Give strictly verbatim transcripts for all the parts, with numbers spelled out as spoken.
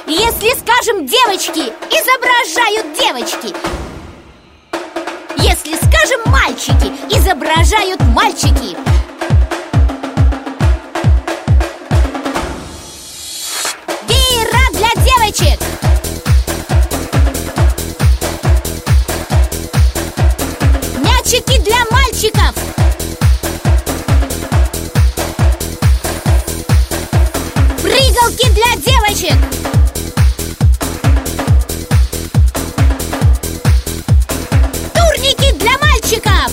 Если, скажем, девочки изображают девочки. Если, скажем, мальчики изображают мальчики. Веера для девочек. Мячики для мальчиков. Прыгалки для девочек. Турники для мальчиков.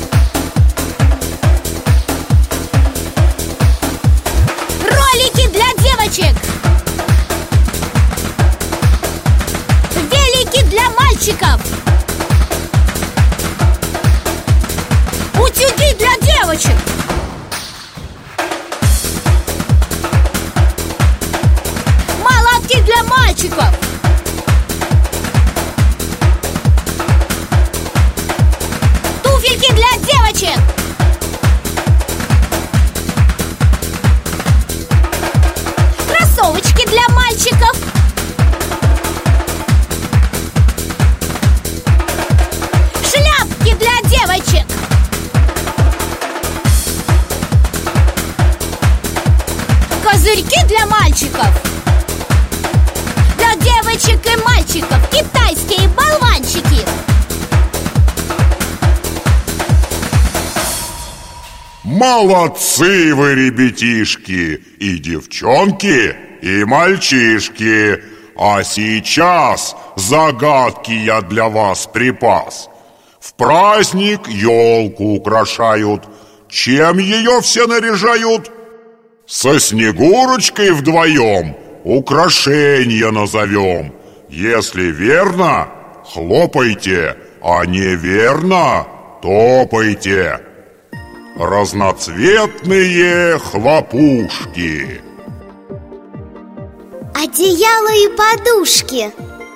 Ролики для девочек. Велики для мальчиков. Утюги для девочек. Молотки для мальчиков. Туфельки для девочек. Кроссовочки для мальчиков. Шляпки для девочек. Козырьки для мальчиков. Для девочек и мальчиков китайские болванчики. Молодцы вы, ребятишки, и девчонки, и мальчишки. А сейчас загадки я для вас припас. В праздник елку украшают. Чем ее все наряжают? Со Снегурочкой вдвоем украшения назовем. Если верно, хлопайте, а неверно, топайте. Разноцветные хлопушки. Одеяло и подушки.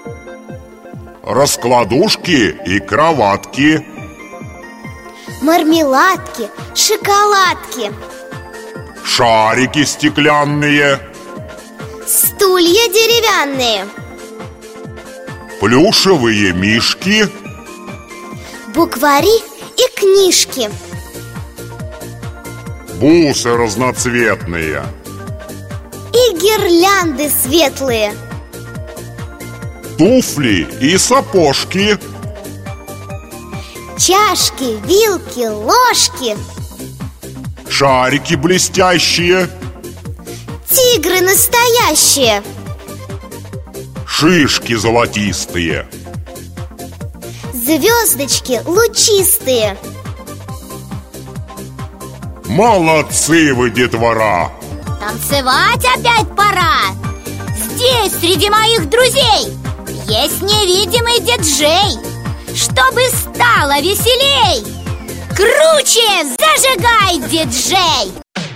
Раскладушки и кроватки. Мармеладки, шоколадки. Шарики стеклянные. Стулья деревянные. Плюшевые мишки. Буквари и книжки. Бусы разноцветные. И гирлянды светлые. Туфли и сапожки. Чашки, вилки, ложки. Шарики блестящие. Тигры настоящие. Шишки золотистые. Звездочки лучистые. Молодцы вы, детвора! Танцевать опять пора. Здесь, среди моих друзей, есть невидимый диджей. Чтобы стало веселей, круче зажигай, диджей!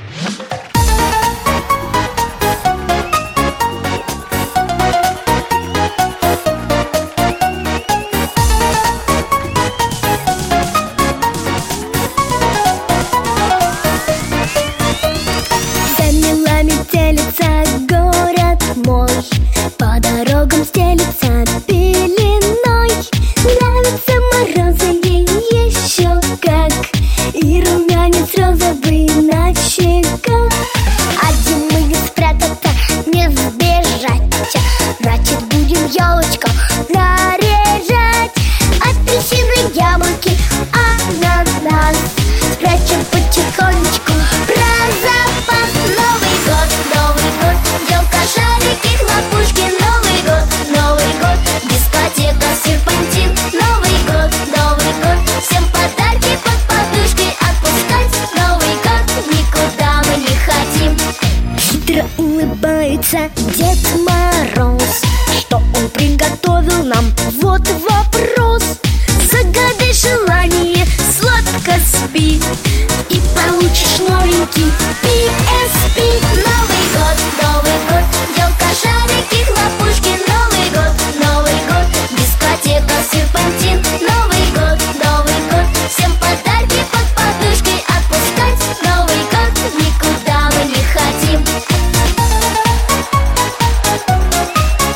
По дорогам стелется пеленой. Нравятся морозы ей еще как. И румянец розовый на щеках. А зимы не спрятаться, не сбежать. Значит, будем елочку наряжать. Апельсины, яблоки, ананас спрячем потихонечку про запас. Новый год, Новый год, елка, шарики, хлопушки. Новый год, Новый год, дискотека, серпантин. Новый год, Новый год, всем подарки под подушкой отпускать. Новый год, никуда мы не хотим. Хитро улыбается Дед Мороз. Что он приготовил нам? Вот вопрос. Загадай желание, сладко спи, и получишь новенький пи эс пи. Новый год, Новый год, елка, шарики, хлопушки. Новый год, Новый год, дискотека, серпантин. Новый год, Новый год, всем подарки под подушкой отпускать. Новый год, никуда мы не хотим.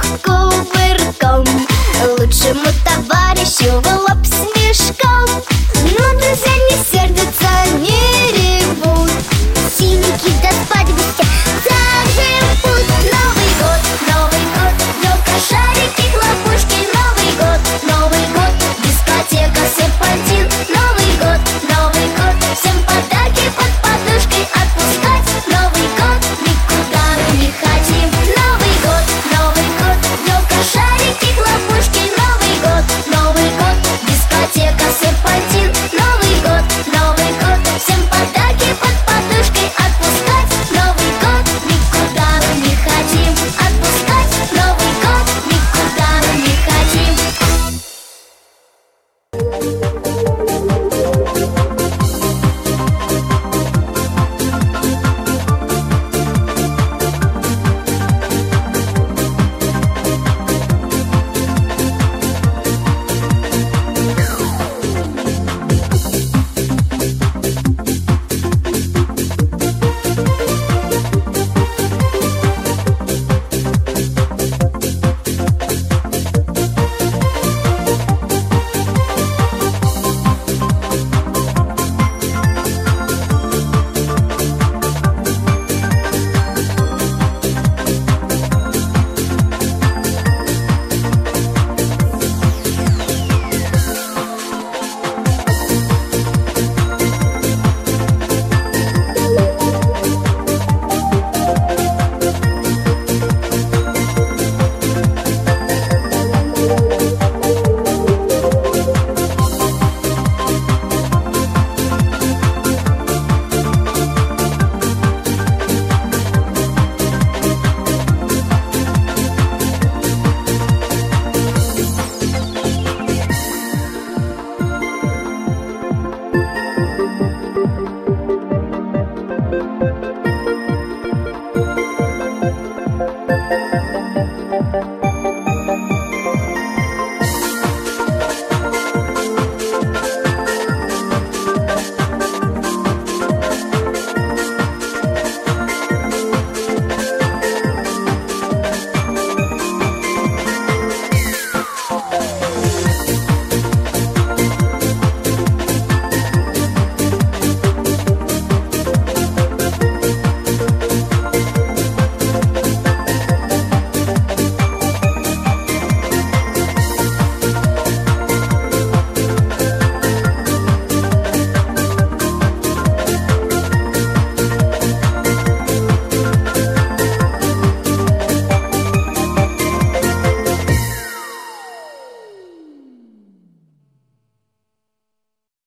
с кувырком. Лучшему товарищу в лоб смех.